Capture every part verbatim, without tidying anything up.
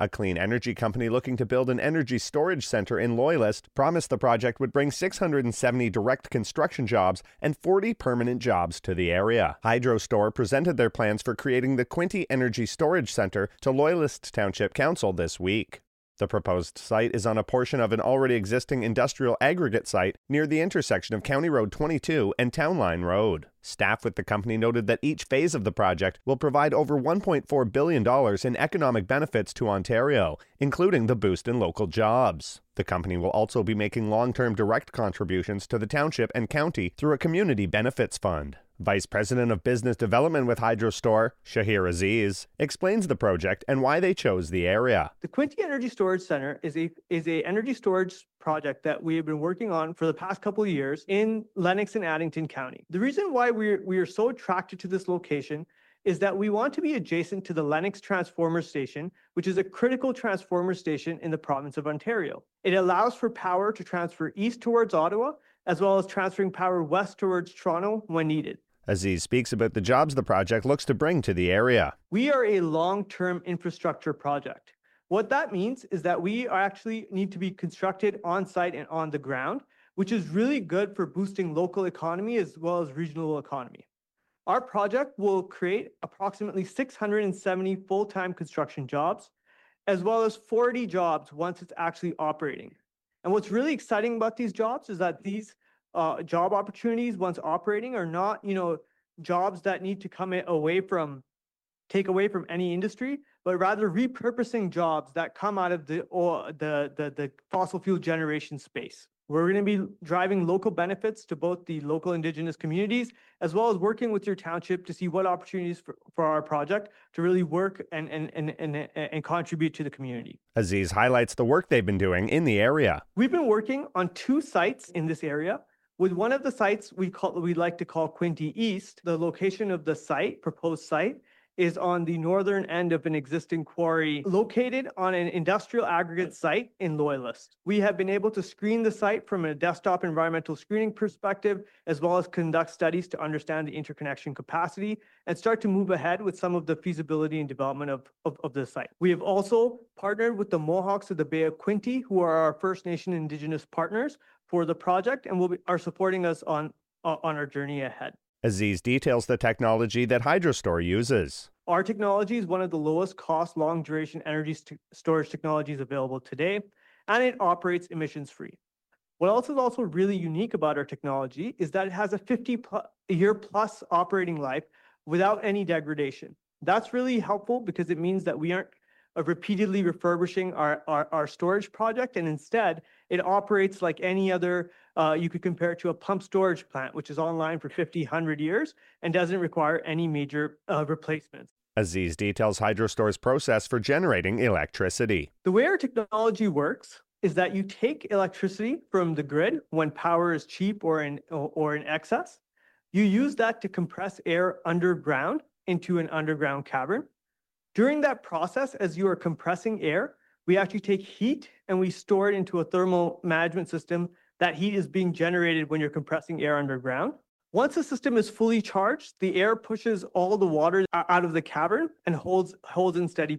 A clean energy company looking to build an energy storage center in Loyalist promised the project would bring six hundred seventy direct construction jobs and forty permanent jobs to the area. HydroStore presented their plans for creating the Quinte Energy Storage Center to Loyalist Township Council this week. The proposed site is on a portion of an already existing industrial aggregate site near the intersection of County Road twenty-two and Town Line Road. Staff with the company noted that each phase of the project will provide over one point four billion dollars in economic benefits to Ontario, including the boost in local jobs. The company will also be making long-term direct contributions to the township and county through a community benefits fund. Vice President of Business Development with HydroStore, Shahir Aziz, explains the project and why they chose the area. The Quinte Energy Storage Center is a is a energy storage project that we have been working on for the past couple of years in Lennox and Addington County. The reason why we're we are so attracted to this location is that we want to be adjacent to the Lennox Transformer Station, which is a critical transformer station in the province of Ontario. It allows for power to transfer east towards Ottawa, as well as transferring power west towards Toronto when needed. Aziz speaks about the jobs the project looks to bring to the area. We are a long-term infrastructure project. What that means is that we are actually need to be constructed on-site and on the ground, which is really good for boosting local economy as well as regional economy. Our project will create approximately six hundred seventy full-time construction jobs, as well as forty jobs once it's actually operating. And what's really exciting about these jobs is that these uh, job opportunities, once operating, are not, you know, jobs that need to come away from, take away from any industry, but rather repurposing jobs that come out of the or the, the, the fossil fuel generation space. We're going to be driving local benefits to both the local Indigenous communities, as well as working with your township to see what opportunities for, for our project to really work and, and, and, and, and contribute to the community. Aziz highlights the work they've been doing in the area. We've been working on two sites in this area. With one of the sites we call we like to call Quinte East, the location of the site, proposed site, is on the northern end of an existing quarry located on an industrial aggregate site in Loyalist. We have been able to screen the site from a desktop environmental screening perspective, as well as conduct studies to understand the interconnection capacity and start to move ahead with some of the feasibility and development of, of, of the site. We have also partnered with the Mohawks of the Bay of Quinte, who are our First Nation Indigenous partners for the project and will be, are supporting us on, uh, on our journey ahead. Aziz details the technology that HydroStore uses. Our technology is one of the lowest cost, long duration energy st- storage technologies available today, and it operates emissions free. What else is also really unique about our technology is that it has a fifty year plus operating life without any degradation. That's really helpful because it means that we aren't uh, repeatedly refurbishing our, our, our storage project, and instead it operates like any other, uh, you could compare it to a pump storage plant, which is online for fifty, one hundred years and doesn't require any major uh, replacements. Aziz details HydroStore's process for generating electricity. The way our technology works is that you take electricity from the grid when power is cheap or in, or in excess. You use that to compress air underground into an underground cavern. During that process, as you are compressing air, we actually take heat and we store it into a thermal management system. That heat is being generated when you're compressing air underground. Once the system is fully charged, the air pushes all the water out of the cavern and holds holds in steady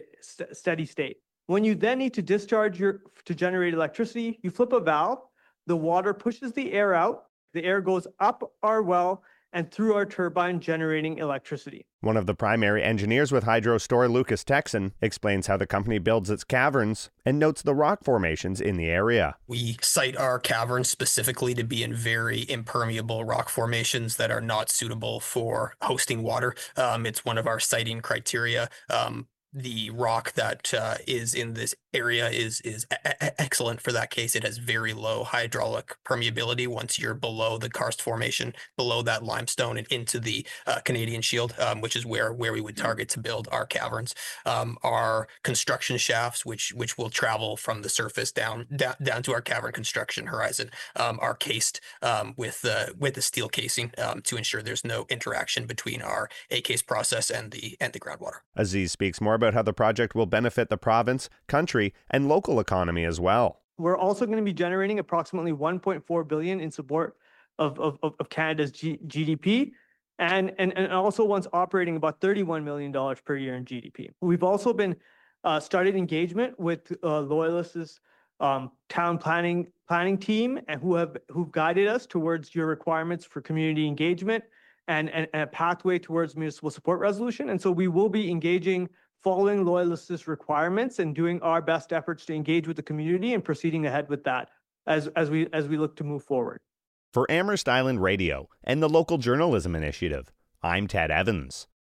steady state. When you then need to discharge your to generate electricity, you flip a valve, the water pushes the air out, the air goes up our well and through our turbine, generating electricity. One of the primary engineers with HydroStore, Lucas Texan, explains how the company builds its caverns and notes the rock formations in the area. We site our caverns specifically to be in very impermeable rock formations that are not suitable for hosting water. Um, it's one of our siting criteria. Um, the rock that uh, is in this area is is a- excellent for that case. It has very low hydraulic permeability once you're below the karst formation, below that limestone and into the uh, Canadian Shield, um, which is where where we would target to build our caverns. Um, our construction shafts, which which will travel from the surface down down, down to our cavern construction horizon, um, are cased um, with uh, with the steel casing um, to ensure there's no interaction between our A-case process and the and the groundwater. Aziz speaks more about how the project will benefit the province, country, and local economy as well. We're also going to be generating approximately one point four billion dollars in support of, of, of Canada's G- GDP, and, and, and also once operating about thirty-one million dollars per year in G D P. We've also been uh, started engagement with uh, Loyalist's um, town planning planning team, and who have who've guided us towards your requirements for community engagement and, and, and a pathway towards municipal support resolution. And so we will be engaging following Loyalist's requirements and doing our best efforts to engage with the community and proceeding ahead with that as as we as we look to move forward. For Amherst Island Radio and the Local Journalism Initiative, I'm Ted Evans.